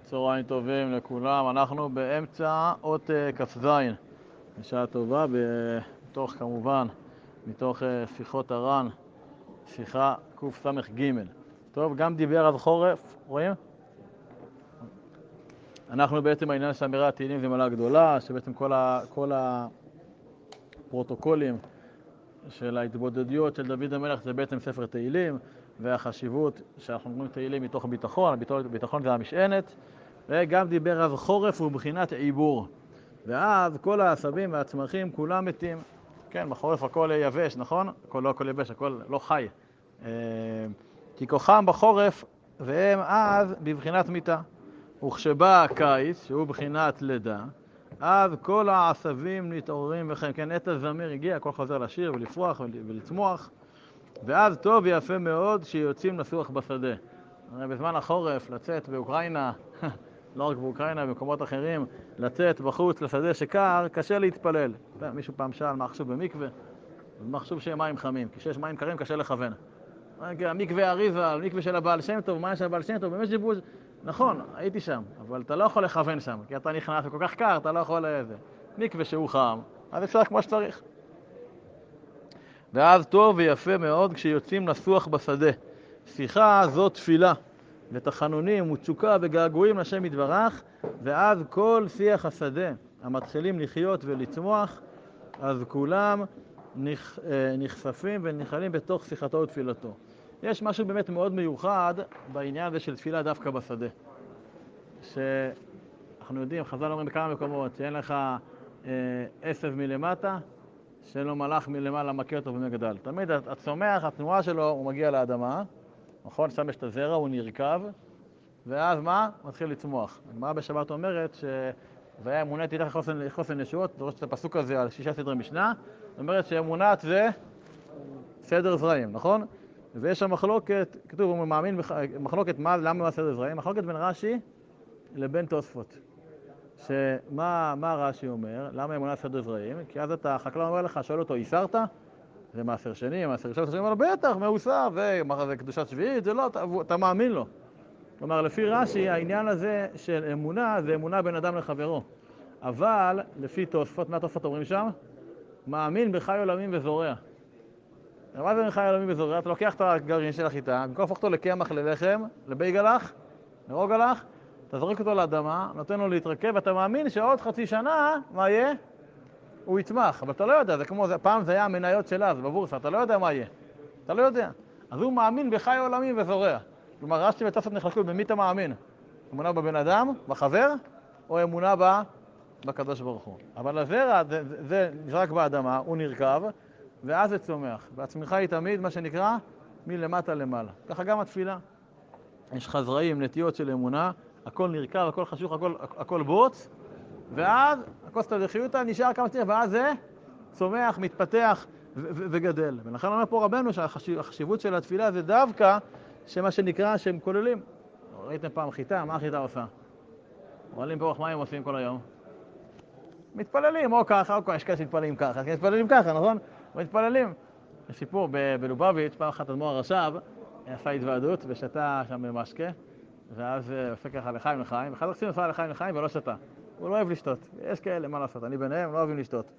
צהריים טובים לכולם, אנחנו באמצע אות כ"ז. בשעה טובה, כמובן, מתוך שיחות הר"ן, שיחה קס"ג. טוב, גם דיבר אז חורף, רואים? אנחנו בעצם העניין של אמירת תהילים זה מעלה גדולה, שבעצם כל הפרוטוקולים של ההתבודדויות של דוד המלך זה בעצם ספר תהילים, והחשיבות שאנחנו אומרים תהילים מתוך ביטחון, ביטחון זה המשענת, וגם דיבר אז חורף הוא בחינת עיבור. ואז כל העשבים והצמחים כולם מתים. כן, בחורף הכל יבש, נכון? לא הכל יבש, הכל לא חי. כי כוחם בחורף והם אז בבחינת מיתה. וכשבא הקיץ, שהוא בחינת לידה, אז כל העשבים מתעוררים וכן, כן, עת הזמיר הגיע, הכל חוזר לשיר ולפרוח ולצמוח, ואז טוב ויפה מאוד שיוצאים לסוח בשדה. הרי בזמן החורף לצאת באוקראינה, לא רק באוקראינה, במקומות אחרים, לצאת בחוץ לשדה שקר, קשה להתפלל. מישהו פעם שאל מה חשוב במקווה? מה חשוב שיהיה מים חמים? כי כשיש מים קרים קשה לכוון. המקווה אריזה, המקווה של הבעל שם טוב, מה יש הבעל שם טוב? באמת ג'יבוז, נכון, הייתי שם, אבל אתה לא יכול לכוון שם, כי אתה נכנס וכל כך קר, אתה לא יכול לזה. מקווה שהוא חם, אז אפשר כמו שצריך. ואז טוב ויפה מאוד כשיוצאים לסוח בשדה. שיחה זו תפילה, ותחנונים ותשוקה וגעגועים לשם יתברך, ואז כל שיח השדה המתחילים לחיות ולצמוח, אז כולם נחשפים ונחלים בתוך שיחתו ותפילתו. יש משהו באמת מאוד מיוחד בעניין הזה של תפילה דווקא בשדה. שאנחנו יודעים, חז"ל אומרים בכמה מקומות, שאין לך עשב מלמטה, שאין לו מלאך מלמעלה מכה אותו ומגדל. תמיד הצומח, התנועה שלו, הוא מגיע לאדמה, נכון? שם יש את הזרע, הוא נרכב, ואז מה? מתחיל לצמוח. הגמרא בשבת אומרת והיה אמונת איתך חוסן ישועות, דורשת את הפסוק הזה על 6 סדרי משנה, זאת אומרת שאמונת זה סדר זרעים, נכון? ויש שם מחלוקת, כתוב, הוא מאמין, מחלוקת למה סדר זרעים? מחלוקת בין רש"י לבין תוספות. מה רש"י אומר? למה אמונת סדר זרעים? כי אז החקלאי אומר לך, שואל אותו, איסרת? זה מעשר שני, מעשר ראשון, אומר לו, בטח, מאוסר, זה קדושת שביעית, זה לא, אתה מאמין לו. כלומר, לפי רש"י, העניין הזה של אמונה, זה אמונה בין אדם לחברו. אבל, לפי תוספות, מה תוספות אומרים שם? מאמין בחי עולמים וזורע. מה זה בחי עולמים וזורע? אתה לוקח את הגרעין של החיטה, במקום להפוך אותו לקמח, ללחם, לבייגלח, לרוגלח, אתה זורק אותו לאדמה, נותן לו להתרכב, ואתה מאמין שעוד חצי שנה, מה יהיה? הוא יצמח. אבל אתה לא יודע, זה כמו, פעם זה היה המניות שלה, זה בבורסה, אתה לא יודע מה יהיה. אתה לא יודע. אז הוא מאמין בחי עולמים וזורע. כלומר, רש"י ותוספות נחלקו במי אתה מאמין? אמונה בבן אדם, בחבר, או אמונה בקדוש ברוך הוא. אבל הזרע, זה נזרק באדמה, הוא נרכב, ואז זה צומח. והצמיחה היא תמיד, מה שנקרא, מלמטה למעלה. ככה גם התפילה. יש לך זרעים, נטיות של אמונה, הכל נרכב, הכל חשוך, הכל בוץ, ואז הכוס תדחיותה נשאר כמה שצריך, ואז זה צומח, מתפתח וגדל. ולכן אומר פה רבנו שהחשיבות של התפילה זה דווקא שמה שנקרא שהם כוללים. ראיתם פעם חיטה? מה החיטה עושה? עולים פה, מה הם עושים כל היום? מתפללים, או ככה, או ככה, יש כאלה שמתפללים ככה, מתפללים ככה, נכון? מתפללים. יש סיפור בלובביץ', פעם אחת אדמו"ר הרש"ב עשה התוועדות ושתה שם במשקה, ואז עושה ככה לחיים, ואחד עושים עושה לחיים ולא שתה. הוא לא אוהב לשתות. יש כאלה, מה לעשות? אני ביניהם, לא אוהבים לשתות.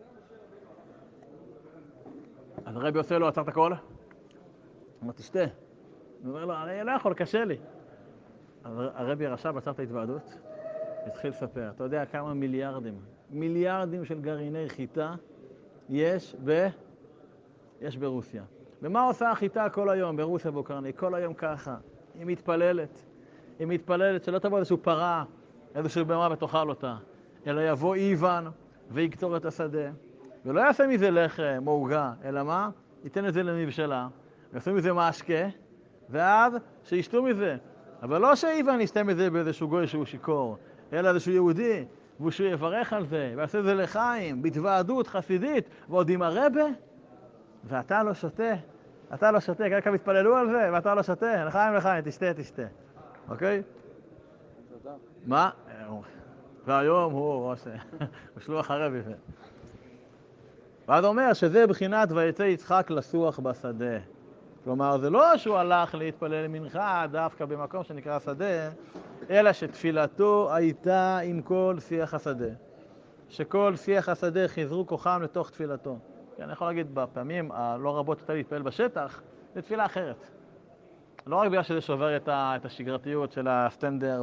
אז הרבי עושה לו, עצר את הכל? הוא אומר, תשתה. הוא אומר לו, אני לא יכול, קשה לי. אז הרבי הרש"ב עצר את ההתוועדות, התחיל לספר. אתה יודע כמה מיליארדים של גרעיני חיטה יש ברוסיה. ומה עושה החיטה כל היום ברוסיה ואוקראינה? כל היום ככה. היא מתפללת שלא תבוא איזשהו פרה, איזשהו בהמה ותאכל אותה, אלא יבוא איוון ויקטור את השדה, ולא יעשה מזה לחם או עוגה, אלא מה? ייתן את זה למבשלה, ויעשו מזה משקה, ואז שישתו מזה. אבל לא שאיוון ישתה מזה באיזשהו גוי שהוא שיקור, אלא איזשהו יהודי, ושהוא יברך על זה, ויעשה את זה לחיים, בהתוועדות חסידית, ועוד עם הרבה, ואתה לא שותה. אתה לא שותה, ככה מתפללו על זה, ואתה לא שותה. לחיים, תשתה. אוקיי? תודה. מה? והיום הוא שלוח הרבי. ואז אומר שזה בחינת ויצא יצחק לסוח בשדה. כלומר, זה לא שהוא הלך להתפלל מנחה דווקא במקום שנקרא שדה, אלא שתפילתו הייתה עם כל שיח השדה. שכל שיח השדה חיזרו כוחם לתוך תפילתו. כי אני יכול להגיד, בפעמים הלא רבות יותר להתפעל בשטח, זה תפילה אחרת. לא רק בגלל שזה שובר את השגרתיות של הסטנדר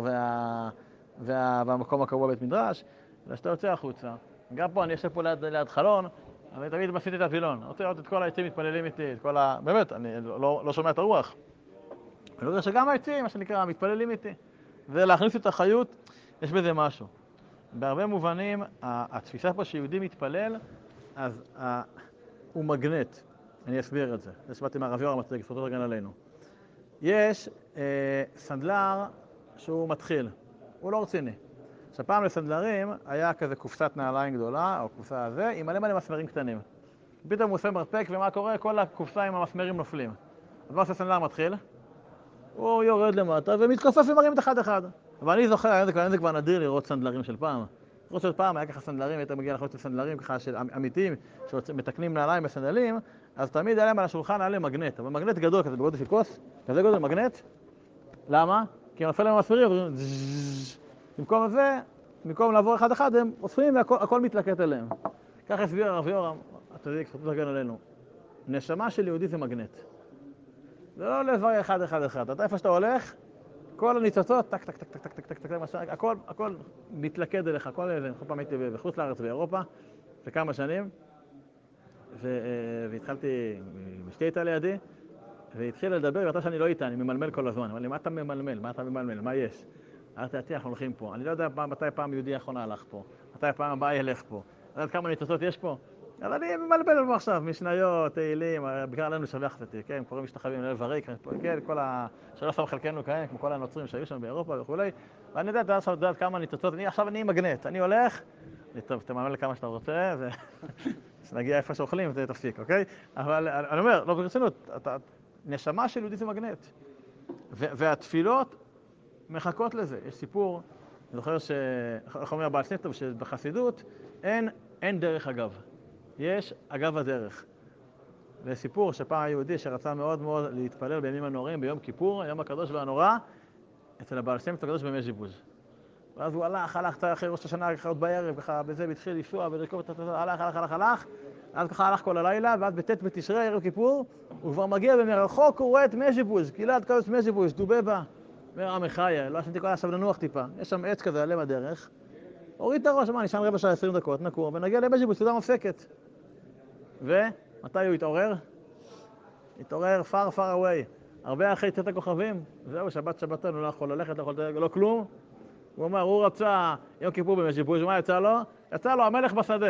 והמקום הקבוע בית מדרש, אלא שאתה יוצא החוצה. גם פה, אני יושב פה ליד חלון, אני תמיד מסיתי את הטבילון. אני רוצה לראות את כל העצים מתפללים איתי, באמת, אני לא שומע את הרוח. אני רואה שגם העצים, מה שנקרא, מתפללים איתי. ולהכניס את החיות, יש בזה משהו. בהרבה מובנים, התפיסה פה שיהודי מתפלל, אז הוא מגנט. אני אסביר את זה. זה שבאתי מהרב יורם מצג, זכותו תגן עלינו. יש סנדלר שהוא מתחיל, הוא לא רציני. עכשיו פעם לסנדלרים היה כזה קופסת נעליים גדולה, או קופסה הזה, עם מלא מסמרים קטנים. פתאום הוא עושה מרפק, ומה קורה? כל הקופסה עם המסמרים נופלים. אז מה עושה סנדלר מתחיל? הוא יורד למטה ומתכופף ומרים את אחד. אבל אני זוכר, היה זה כבר נדיר לראות סנדלרים של פעם. לראות של פעם היה ככה סנדלרים, היית מגיע לחוץ לסנדלרים ככה של אמיתיים, שמתקנים נעליים בסנדלים, אז תמיד היה להם על השולחן, היה להם מגנט. אבל מגנט גדול, כזה בגודל של כוס, כזה גודל מגנט. למה? כי הם נופל להם המסמרים, במקום זה, במקום לעבור אחד, הם אוספים והכל מתלקט אליהם. כך הסביר הרב יורם, הצדיק, זכותו תגן עלינו. נשמה של יהודי זה מגנט. זה לא לבר אחד. אתה איפה שאתה הולך, כל הניצוצות, טק, הכל מתלכד אליך, הכל איזה. כל פעם הייתי בחוץ לארץ באירופה, לכמה שנים, והתחלתי, אשתי הייתה לידי, והתחילה לדבר, ואתה שאני לא איתה, אני ממלמל כל הזמן. אמר לי, מה אתה ממלמל? מה יש? אמרתי, אנחנו הולכים פה. אני לא יודע מתי פעם יהודי האחרונה הלך פה, מתי פעם הבאה ילך פה. אתה יודעת כמה ניצוצות יש פה? אז אני ממלבל לנו עכשיו, משניות, תהילים, בגלל עלינו שבח אותי, כן, קוראים משתחווים ללב הריק, כן, כל שלא שם חלקנו כאלה, כמו כל הנוצרים שהיו שם באירופה וכולי, ואני יודעת כמה ניצוצות, עכשיו אני מגנט, אני הולך, טוב, תמלמל לכמה שאתה רוצה, ונגיע איפה שאוכלים, זה תפסיק, אוקיי? אבל אני אומר, לא ברצינות, נשמה של יהודי זה מגנט, והתפילות מחכות לזה. יש סיפור, אני זוכר איך אומר בעל שם טוב, שבחסידות אין דרך אגב. יש אגב הדרך. זה סיפור שפעם היהודי שרצה מאוד מאוד להתפלל בימים הנוראים, ביום כיפור, היום הקדוש והנורא, אצל הבעל שם טוב הקדוש בימי ז'יבוז. ואז הוא הלך אחרי ראש השנה, ככה עוד בערב, ככה בזה, והתחיל לנסוע ולרכוב את הלך. אז ככה הלך כל הלילה, ואז בט' בתשרי, ערב כיפור, הוא כבר מגיע ומרחוק, הוא רואה את מי ז'יבוז, קהילת קדוש מי ז'יבוז, דובבה. אומר, עמחיה, לא עשיתי כל עכשיו לנוח טיפה. יש שם עץ כזה, עליהם הדרך. הוריד את הראש, נשאר רבע שעה 20 דקות, נקור, ונגיע למי ז'יבוז, סעודה מפסקת. ומתי הוא התעורר? התעורר far away. הרבה אחרי צאת הכוכבים, זהו, שבתון, הוא לא יכול ללכת, לא כלום. הוא אומר, הוא רצה יום כיפור בימי ז'יבוז, מה יצא לו? יצא לו המלך בשדה.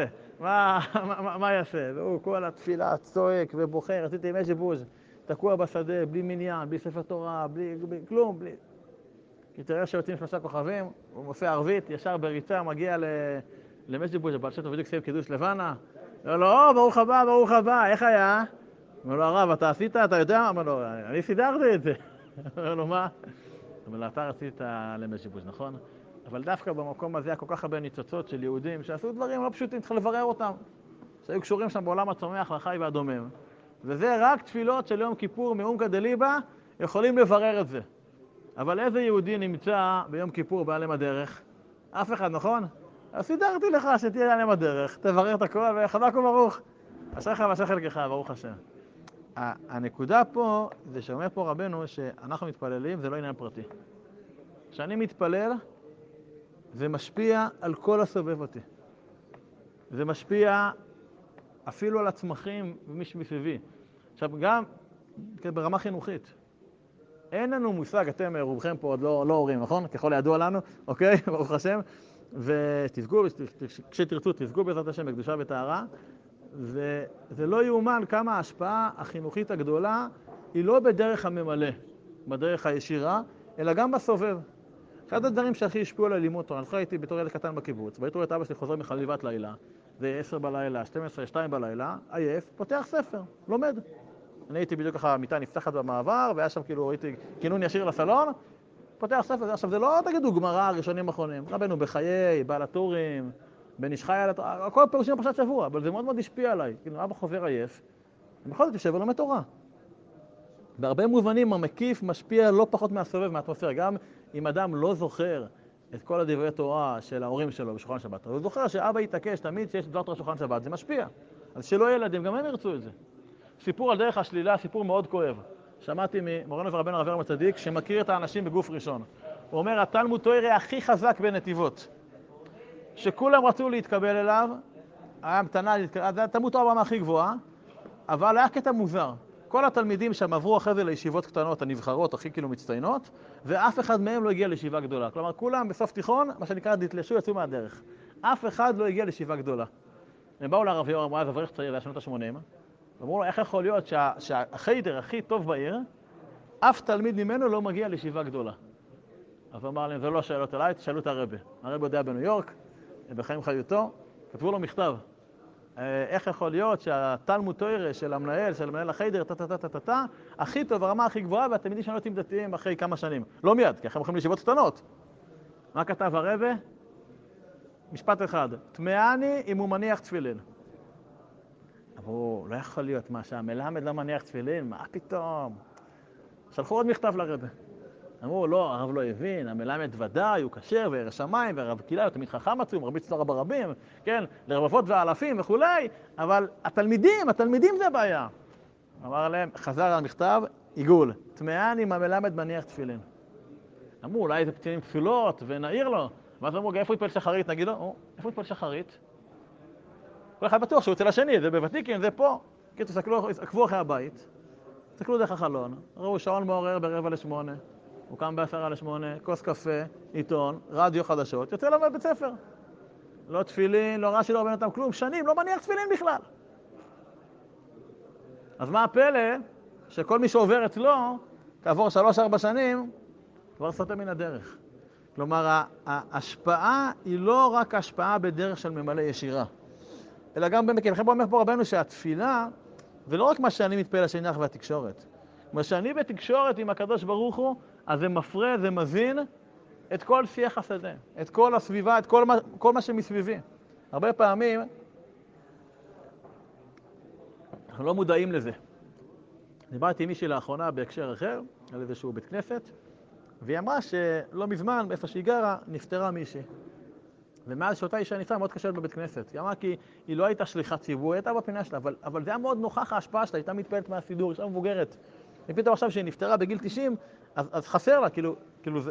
מה יעשה? והוא כל התפילה צועק ובוכה, רציתי ימי ז'יבוז, תקוע בשדה, בלי מניין, בלי ספר תורה, בלי כלום, בלי... כי תראה שיוצאים 3 כוכבים, הוא מופיע ערבית, ישר בריצה, מגיע למי ז'יבוז, הבעל שם טוב בדיוק סיים קידוש לבנה. אומר לו, ברוך הבא, איך היה? אומר לו, הרב, אתה עשית, אתה יודע? אומר לו, אני סידרתי את זה. אומר לו, מה? אומר לו, אתה רצית למי ז'יבוז, נכון? אבל דווקא במקום הזה היה כל כך הרבה ניצוצות של יהודים שעשו דברים לא פשוטים, צריך לברר אותם. שהיו קשורים שם בעולם הצומח, לחי והדומם. וזה רק תפילות של יום כיפור מעומקא דליבא יכולים לברר את זה. אבל איזה יהודי נמצא ביום כיפור בעלם הדרך? אף אחד, נכון? אז סידרתי לך שתהיה בעלם הדרך, תברר את הכל וחזק וברוך. אשריך ואשרי חלקך, ברוך השם. הנקודה פה, זה שאומר פה רבנו שאנחנו מתפללים, זה לא עניין פרטי. כשאני מתפלל, זה משפיע על כל הסובב אותי. זה משפיע אפילו על הצמחים ומי שמסביבי. עכשיו, גם ברמה חינוכית. אין לנו מושג, אתם רובכם פה עוד לא הורים, נכון? ככל ידוע לנו, אוקיי? ברוך השם. ותזכו, כשתרצו, תזכו בעזרת השם בקדושה וטהרה. וזה לא יאומן כמה ההשפעה החינוכית הגדולה היא לא בדרך הממלא, בדרך הישירה, אלא גם בסובב. אחד הדברים שהכי השפיעו על לימוד תורה, אני הייתי בתור ילד קטן בקיבוץ, והייתי רואה את אבא שלי חוזר מחליבת לילה, זה 10 בלילה, 12, 2 בלילה, עייף, פותח ספר, לומד. אני הייתי בדיוק ככה, המיטה נפתחת במעבר, והיה שם כאילו, ראיתי כינון ישיר לסלון, פותח ספר. עכשיו זה לא תגידו גמרא ראשונים אחרונים, רבנו בחיי, בעל הטורים, בן איש חי, הכל פירושים בפרשת שבוע, אבל זה מאוד מאוד השפיע עליי. כאילו, אבא חוזר עייף, ובכל זאת יושב ולומד תורה. בהרבה מובנים המקיף משפיע לא פחות מהסובב, מהאטמוספירה. גם אם אדם לא זוכר את כל הדברי תורה של ההורים שלו בשולחן שבת, הוא זוכר שאבא יתעקש תמיד שיש דבר תורה בשולחן שבת, זה משפיע. אז שלא ילדים, גם הם ירצו את זה. סיפור על דרך השלילה, סיפור מאוד כואב. שמעתי ממורנו ורבנו הרב אברהם הצדיק, שמכיר את האנשים בגוף ראשון. הוא אומר, התלמוד תורה הכי חזק בנתיבות, שכולם רצו להתקבל אליו, היה מתנה, התלמוד תורה ברמה הכי גבוהה, אבל היה קטע מוזר. כל התלמידים שם עברו אחרי זה לישיבות קטנות, הנבחרות, הכי כאילו מצטיינות, ואף אחד מהם לא הגיע לישיבה גדולה. כלומר, כולם בסוף תיכון, מה שנקרא, דתלשו, יצאו מהדרך. אף אחד לא הגיע לישיבה גדולה. הם באו לרב יורם, הוא היה אברך צעיר, היה שנות ה-80, ואמרו לו, איך יכול להיות שהחיידר הכי טוב בעיר, אף תלמיד ממנו לא מגיע לישיבה גדולה? אז הוא אמר להם, זה לא שאלות אליי, תשאלו את הרבי. הרבי יודע בניו יורק, בחיים חיותו, כתבו לו מכתב. איך יכול להיות שהתלמוד תורה של המנהל, של מנהל החיידר, הכי טוב, הרמה הכי גבוהה, והתלמידים שלנו יוצאים דתיים אחרי כמה שנים. לא מיד, כי אחרי הם הולכים לישיבות קטנות. מה כתב הרבי? משפט אחד, תמאני אם הוא מניח תפילין. אמרו, לא יכול להיות מה, שהמלמד לא מניח תפילין? מה פתאום? שלחו עוד מכתב לרבי. אמרו, לא, הרב לא הבין, המלמד ודאי, הוא כשר וירא שמיים, והרב קהילה הוא תמיד חכם עצום, רבי צנוע ברבים, כן, לרבבות ואלפים וכולי, אבל התלמידים זה בעיה. אמר להם, חזר על המכתב, עיגול, תמאן אם המלמד מניח תפילין. אמרו, אולי זה פתילים תפילות, ונעיר לו. ואז אמרו, איפה יתפלל שחרית? נגיד לו, איפה יתפלל שחרית? כל אחד בטוח שהוא יוצא לשני, זה בוותיקין, זה פה. כאילו, עקבו אחרי הבית, תסתכלו דרך החלון, ראו שעון מעורר ב7:45, הוא קם ב7:50, כוס קפה, עיתון, רדיו חדשות, יוצא לו מבית ספר. לא תפילין, לא רש"י, לא רבנו תם, כלום, שנים, לא מניח תפילין בכלל. אז מה הפלא שכל מי שעובר אצלו, כעבור 3-4 שנים, כבר סוטה מן הדרך. כלומר, ההשפעה היא לא רק השפעה בדרך של ממלא ישירה, אלא גם במקרה. לכן אומר פה רבנו שהתפילה, זה לא רק מה שאני מתפעל השנח והתקשורת. מה שאני בתקשורת עם הקדוש ברוך הוא, אז זה מפרה, זה מזין את כל שיח השדה, את כל הסביבה, את כל מה שמסביבי. הרבה פעמים אנחנו לא מודעים לזה. דיברתי עם מישהי לאחרונה בהקשר אחר, על איזשהו בית כנסת, והיא אמרה שלא מזמן, באיפה שהיא גרה, נפטרה מישהי. ומאז שאותה אישה נפטרה, מאוד קשה להיות בבית כנסת. היא אמרה כי היא לא הייתה שליחת ציבור, היא הייתה בפינה שלה, אבל זה היה מאוד נוכח ההשפעה שלה, הייתה מתפעלת מהסידור, אישה מבוגרת. ופתאום עכשיו שהיא נפטרה בגיל 90, אז חסר לה, כאילו זה,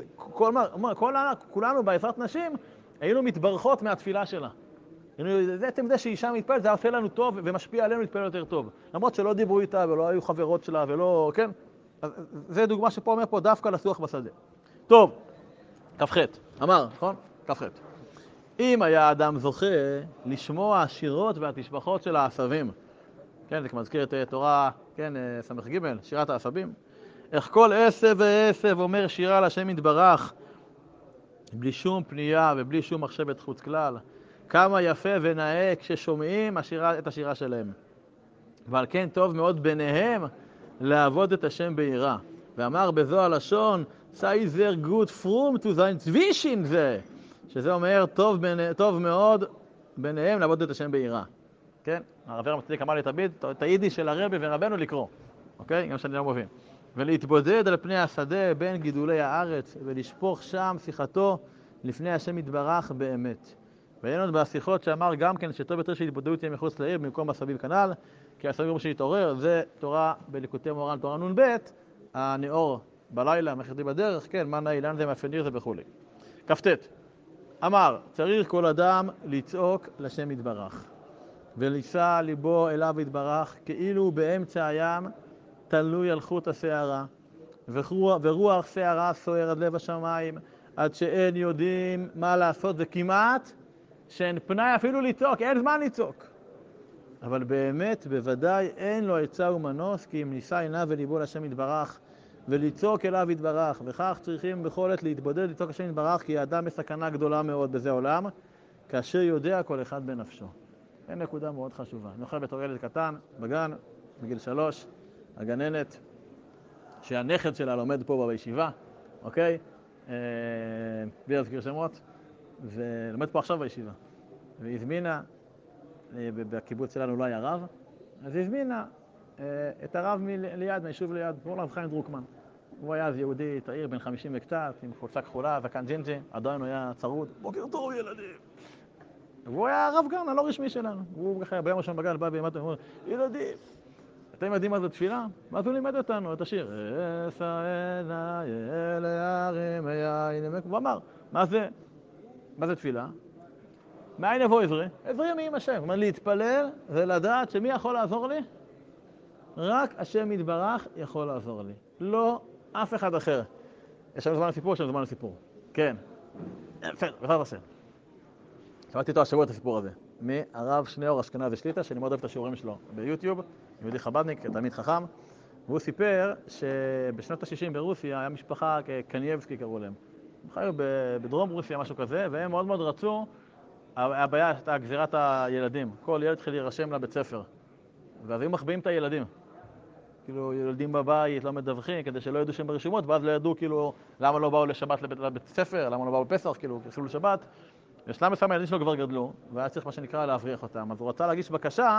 כולנו בעזרת נשים, היינו מתברכות מהתפילה שלה. זה אתם יודע שאישה מתפעלת, זה עושה לנו טוב ומשפיע עלינו להתפעל יותר טוב. למרות שלא דיברו איתה ולא היו חברות שלה ולא, כן? אז זה דוגמה שפה אומר פה דווקא לסוח בשדה. טוב, כ"ח, אמר, נכון? כ"ח. אם היה אדם זוכה לשמוע השירות והתשבחות של העשבים, כן, זה מזכיר את תורה, כן, ס"ג, שירת העשבים. איך כל עשב ועשב אומר שירה להשם יתברך, בלי שום פנייה ובלי שום מחשבת חוץ כלל. כמה יפה ונאה כששומעים את השירה שלהם. ועל כן טוב מאוד ביניהם לעבוד את השם ביראה. ואמר בזו הלשון, sei sehr gut fromm zu sein zwischen זה, שזה אומר טוב מאוד ביניהם לעבוד את השם ביראה. כן? הרב יורם הצדיק אמר לי תמיד, את היידיש של הרבי ורבנו לקרוא. אוקיי? גם שאני לא מבין. ולהתבודד על פני השדה בין גידולי הארץ, ולשפוך שם שיחתו לפני השם יתברך באמת. ואין עוד בשיחות שאמר גם כן שטוב יותר שהתבודדות תהיה מחוץ לעיר במקום הסביב כנ"ל, כי הסביב שהתעורר זה תורה בליקוטי מוהר"ן, תורה נ"ב, הנאור בלילה, מחרדי בדרך, כן, מה נאי, לאן זה מאפניר זה וכו'. כ"ט. אמר, צריך כל אדם לצעוק לשם יתברך, ולישא ליבו אליו יתברך, כאילו באמצע הים תלוי על חוט השערה, ורוח שערה סוער עד לב השמיים, עד שאין יודעים מה לעשות, וכמעט שאין פנאי אפילו לצעוק, אין זמן לצעוק. אבל באמת, בוודאי אין לו עצה ומנוס, כי אם נישא עיניו וליבו לשם יתברך, ולצעוק אליו יתברך, וכך צריכים בכל עת להתבודד לצעוק השם יתברך, כי האדם בסכנה גדולה מאוד בזה עולם, כאשר יודע כל אחד בנפשו. אין נקודה מאוד חשובה. אני אוכל בתור ילד קטן, בגן, בגיל 3, הגננת, שהנכד שלה לומד פה בישיבה, אוקיי? בלי להזכיר שמות, ולומד פה עכשיו בישיבה. והזמינה, בקיבוץ שלנו לא היה רב, אז הזמינה את הרב ליד, מהיישוב ליד, קוראים לו רב חיים דרוקמן. הוא היה אז יהודי צעיר, בן 50 וקצת, עם חולצה כחולה, זקן ג'ינג'י, עדיין הוא היה צרוד, בוקר טוב ילדים. והוא היה הרב גרנה, לא רשמי שלנו. הוא ככה ביום ראשון בגל בא ואמר, ילדים, אתם יודעים מה זה תפילה? ואז הוא לימד אותנו את השיר. אסענה אל ההרים היין. הוא אמר, מה זה תפילה? מאין יבוא עזרי? עזרי מעם השם. הוא אומר, להתפלל ולדעת שמי יכול לעזור לי? רק השם יתברך יכול לעזור לי. לא אף אחד אחר. יש לנו זמן לסיפור, יש לנו זמן לסיפור. כן. בסדר, בכלל בסדר. שמעתי איתו השבוע את הסיפור הזה. מהרב שניאור אשכנזי שליט"א, שאני מאוד אוהב את השיעורים שלו ביוטיוב, יהודי חב"דניק, תלמיד חכם, והוא סיפר שבשנות ה-60 ברוסיה היה משפחה קנייבסקי קראו להם. הם חיו בדרום רוסיה, משהו כזה, והם מאוד מאוד רצו, הבעיה הייתה גזירת הילדים. כל ילד התחיל להירשם לבית ספר. ואז היו מחביאים את הילדים. כאילו, ילדים בבית לא מדווחים, כדי שלא ידעו שהם ברשימות, ואז לא ידעו כאילו למה לא באו לשבת לבית ספר, למה לא באו בפסח, כאילו, התחילו לשבת. בשלב מסוים הילדים שלו כבר גדלו, והיה צריך מה שנקרא להבריח אותם. אז הוא רצה להגיש בקשה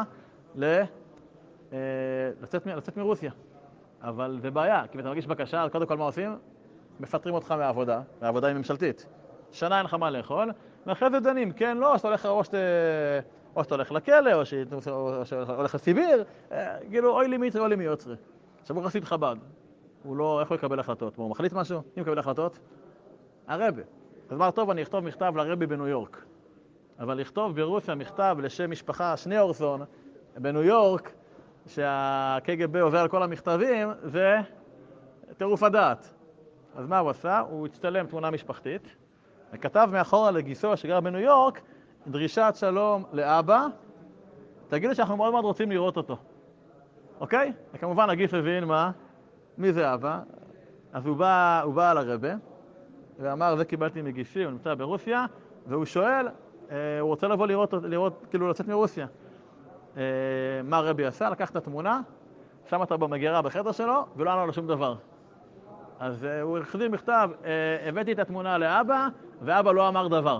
לצאת מרוסיה. אבל זה בעיה, כי אם אתה מגיש בקשה, אז קודם כל מה עושים? מפטרים אותך מהעבודה, והעבודה היא ממשלתית. שנה אין לך מה לאכול, ואחרי זה דנים, כן, לא, או שאתה הולך לכלא, או שאתה הולך לסיביר, כאילו, אוי לי מיצרי, אוי לי מיוצרי. עכשיו הוא חסיד חב"ד. הוא לא, איך הוא יקבל החלטות? הוא מחליט משהו? אם יקבל החלטות? הרבי. אז אמר, טוב, אני אכתוב מכתב לרבי בניו יורק. אבל לכתוב ברוסיה מכתב לשם משפחה שניאורסון בניו יורק, שהקג"ב עובר על כל המכתבים, זה טירוף הדעת. אז מה הוא עשה? הוא הצטלם תמונה משפחתית, וכתב מאחורה לגיסו שגר בניו יורק, דרישת שלום לאבא, תגידו שאנחנו מאוד מאוד רוצים לראות אותו. אוקיי? וכמובן הגיס הבין מה? מי זה אבא? אז הוא בא על הרבי, ואמר, זה קיבלתי מגיסי, הוא נמצא ברוסיה, והוא שואל, הוא רוצה לבוא לראות, כאילו לצאת מרוסיה. מה הרבי עשה? לקח את התמונה, שם אותה במגירה בחדר שלו, ולא ענה לו שום דבר. אז הוא החזיר מכתב, הבאתי את התמונה לאבא, ואבא לא אמר דבר.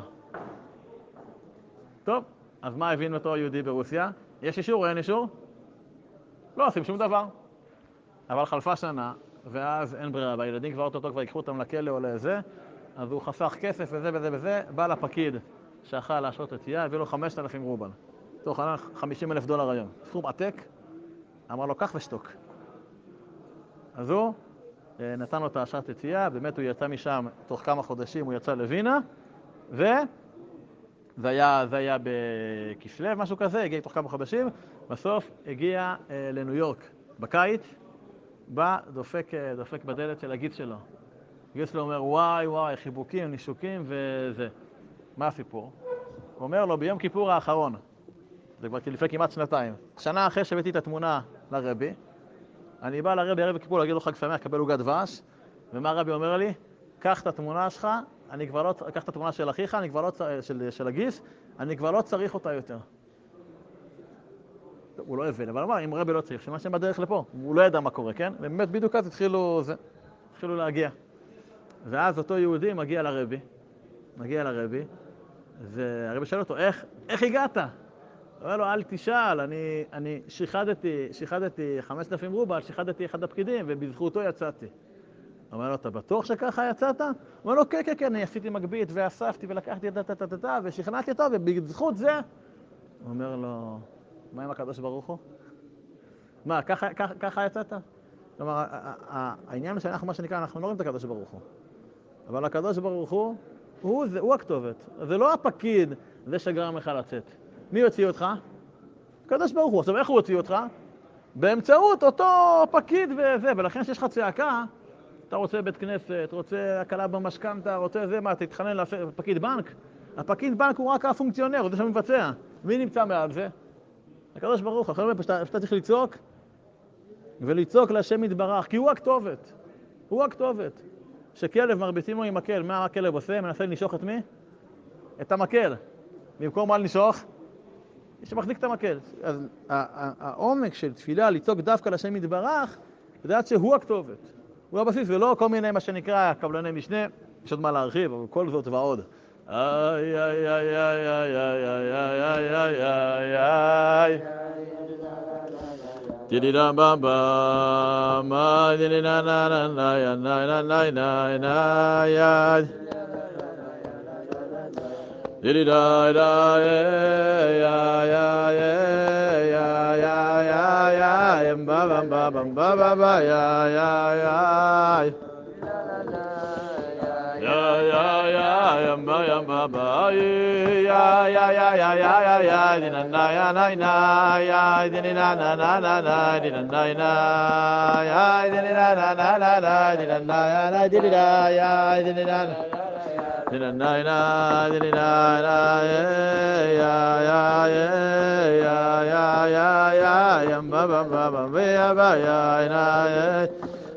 טוב, אז מה הבין אותו יהודי ברוסיה? יש אישור או אין אישור? לא עושים שום דבר. אבל חלפה שנה, ואז אין ברירה, והילדים כבר אותו כבר ייקחו אותם לכלא או לזה, אז הוא חסך כסף וזה וזה וזה, בא לפקיד שאכל להשעות את יד, הביא לו 5,000 רובל. תוך $50,000 היום. סכום עתק, אמר לו, קח ושתוק. אז הוא נתן לו את השעת יציאה, באמת הוא יצא משם תוך כמה חודשים, הוא יצא לווינה, וזה היה בכסלו, משהו כזה, הגיע תוך כמה חודשים, בסוף הגיע לניו יורק בקיץ, בא, דופק בדלת של הגיס שלו. הגיס שלו אומר, וואי, חיבוקים, נישוקים וזה. מה הסיפור? הוא אומר לו, ביום כיפור האחרון, זה כבר לפני כמעט שנתיים, שנה אחרי שהבאתי את התמונה לרבי, אני בא לרבי ערב כיפור להגיד לו חג שמח, קבל עוגת דבש, ומה הרבי אומר לי? קח את התמונה שלך, קח את התמונה של אחיך, של הגיס, אני כבר לא צריך אותה יותר. הוא לא הבין, אבל אמר, אם הרבי לא צריך, שמה שהם בדרך לפה, הוא לא ידע מה קורה, כן? ובאמת בדיוק אז התחילו להגיע. ואז אותו יהודי מגיע לרבי, והרבי שואל אותו, איך הגעת? הוא אומר לו, אל תשאל, אני שיחדתי 5,000 רובל, שיחדתי אחד הפקידים, ובזכותו יצאתי. הוא אומר לו, אתה בטוח שככה יצאת? הוא אומר לו, כן, אני עשיתי מגבית, ואספתי, ולקחתי ושכנעתי אותו, ובזכות זה... הוא אומר לו, מה עם הקדוש ברוך הוא? מה, ככה יצאת? כלומר, העניין הוא שאנחנו, מה שנקרא, אנחנו לא רואים את הקדוש ברוך הוא. אבל הקדוש ברוך הוא הכתובת. זה לא הפקיד, זה שגרם לך לצאת. מי הוציא אותך? הקדוש ברוך הוא. עכשיו, איך הוא הוציא אותך? באמצעות אותו פקיד וזה. ולכן שיש לך צעקה, אתה רוצה בית כנסת, רוצה הקלה במשכנתה, רוצה זה, מה, תתחנן לפקיד בנק? הפקיד בנק הוא רק הפונקציונר, הוא זה שמבצע. מי נמצא מעל זה? הקדוש ברוך הוא. אחרי שאתה צריך לצעוק, ולצעוק להשם יתברך, כי הוא הכתובת. הוא הכתובת. שכלב מרביצים לו עם מקל, מה הכלב עושה? מנסה לנשוך את מי? את המקל. במקום מה לנשוך? מי שמחזיק את המקל. אז העומק של תפילה, לצעוק דווקא להשם יתברך, לדעת שהוא הכתובת. הוא הבסיס, ולא כל מיני מה שנקרא קבלני משנה, יש עוד מה להרחיב, אבל כל זאת ועוד. איי, איי, איי, איי, איי, איי, איי, איי, איי, איי, איי. Didi da ba ba ma didi na na na na ya na na na na na ya didi da da ya ya ya ya ya ya ba ba ba ba ba ba ya ya ya ya ba ba ya ya di na na ya ya di na na na di na na ya di na na di na na di da ya di na di na di na ya ba ya na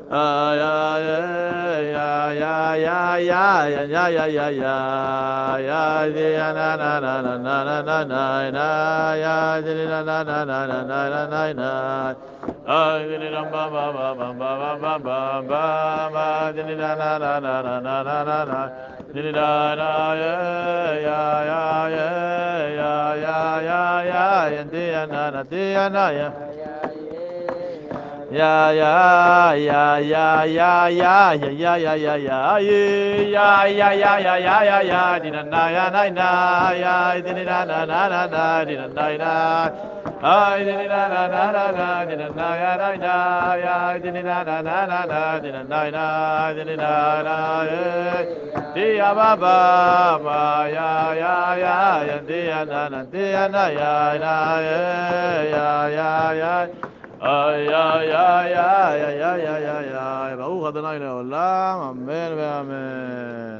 ya ya ya ya ya ya ya ya ya ya ya ya di na na ya ya di na na di na na ay di na na di na na ya di na na di na na di na di ya ba ba ma ya ya di ya na ya ay ay ay ay ay ay ay ay ay ברוך ה' לעולם, אמן ואמן.